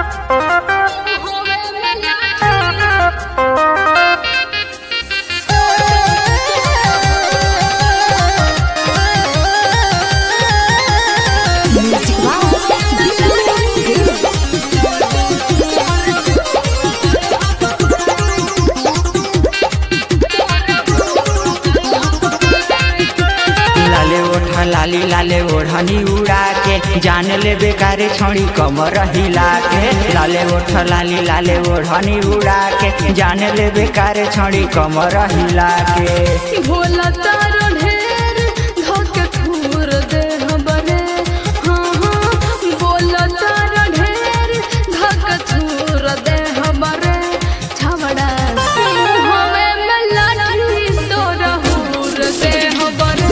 लाली लाले ओढ़नी उड़ा के जान ले बेकारे छोड़ी कमर हिला के। लाले ओठ लाली लाले ओढ़नी उड़ा के जान ले बेकारे छोड़ी कमर हिला के। भोला तारो ढेर धोके खूर दे हमरे। हाँ हाँ भोला तारो ढेर धोके खूर दे हमरे। छवड़ा हवे में लाठी तोरा हूर दे हमरे।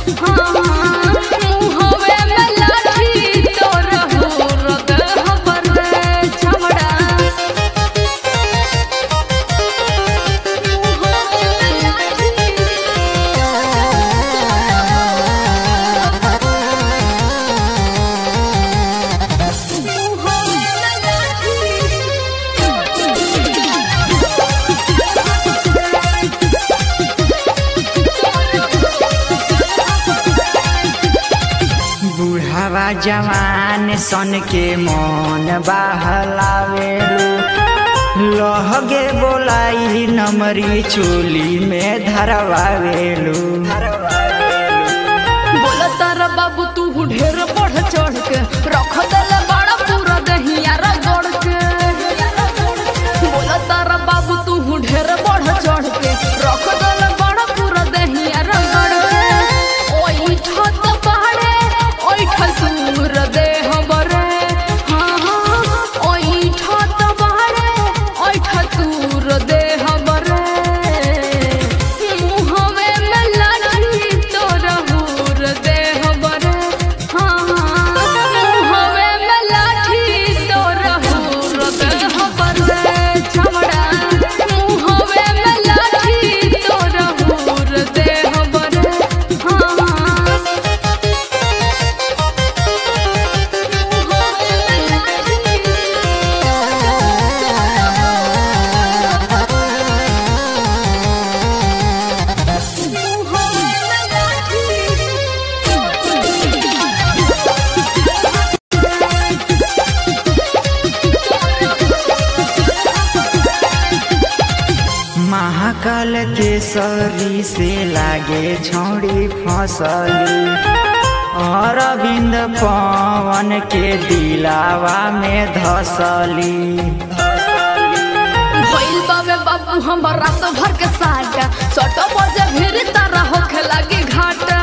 बुढ़ावा जवान सन के मन बहलावेलू। लहगे बोलाई नमरी चोली में धरवावेलू। बोला तारा बाबू तू ढेर बढ़ चढ़ के रख दल बड़ा पूरा दहिया रगड़ के। बोला तारा बाबू तू ढेर बढ़ चढ़ के रख दल बड़ा पूरा दहिया रगड़ के। ओई छत पहाड़े ओई ठतूर दे हमरे। हाँ हाँ ओई छत पहाड़े ओई ठतूर दे हमरे। मुहवे में लाठी तोरा हूर दे हमरे। हाँ मुहवे में लाठी तोरा हूर दे हमरे। छमड़ा मुहवे में लाठी तोरा हूर दे हमरे। महाकाल केसरी से लागे छौड़ी फसली। अरविंद पवन के दिलावा में धसली। भइल बाबे बाबू हमर रात भर के साटा सट बजे फिर तारा होखे लगी घाट।